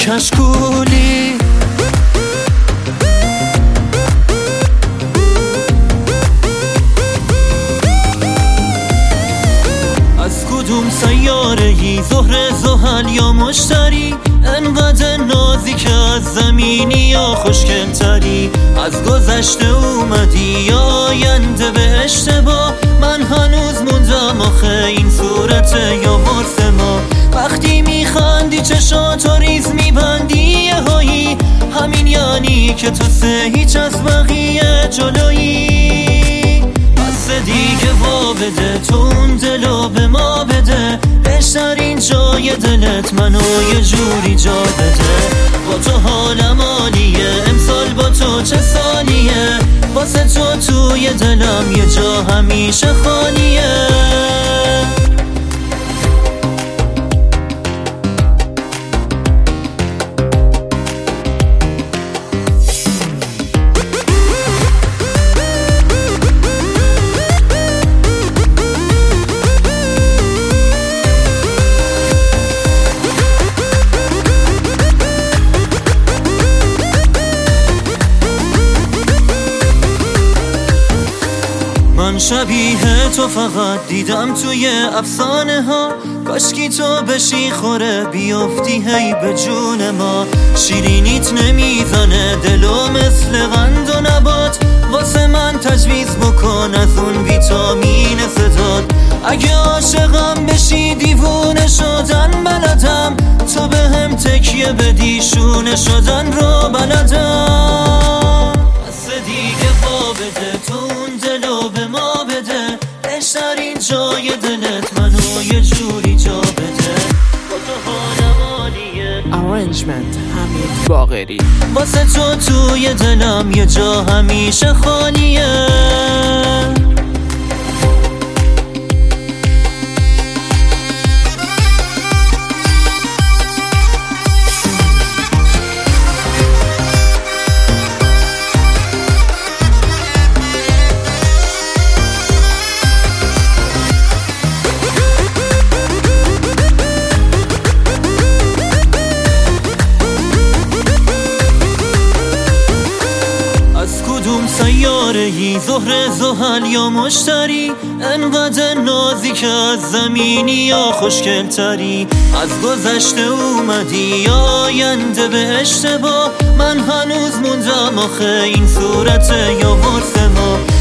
کشکولی. از کدوم سیاره‌ای، زهره، زحل یا مشتری؟ انقدر نازی که از زمینی یا خوشگل‌تری. از گذشته اومدی یا آینده به اشتباه؟ من هنوز موندم آخه این صورته یا ورث ما. وقتی میخندی چشاتو ریز میبندی یهایی، همین یعنی که تو سه هیچ از بقیه جلویی. بس دیگه وا بده، تو اون دلو به ما بده. بهترین جای دلت منو یه جوری جا بده. با تو حالم عالیه، امسال با تو چه سالیه. واسه تو توی دلم یه جا همیشه خالیه. من شبیه تو فقط دیدم توی افسانه ها. کاشکی تو بشی خوره بیافتی هی به جون ما. شیرینیت نمیزنه دلو مثل قند و نبات. واسه من تجویز بکن از اون ویتامین صدات. اگه عاشقم بشی دیوونه شدن بلدم. تو به هم تکیه بدی شونه شدن رو بلدم. بس دیگه وا بده، تو اون دلو به ما بده. بهترین جای دلت منو یه جوری جا بده. با تو حالم عالیه. Arrangement حمید باقری. واسه تو توی دلم یه جا همیشه خالیه. سیاره‌ای، زهره، زحل یا مشتری؟ انقدر نازی که از زمینی یا خوشگل‌تری. از گذشته اومدی یا آینده به اشتباه؟ من هنوز موندم آخه این صورته یا ورث ما.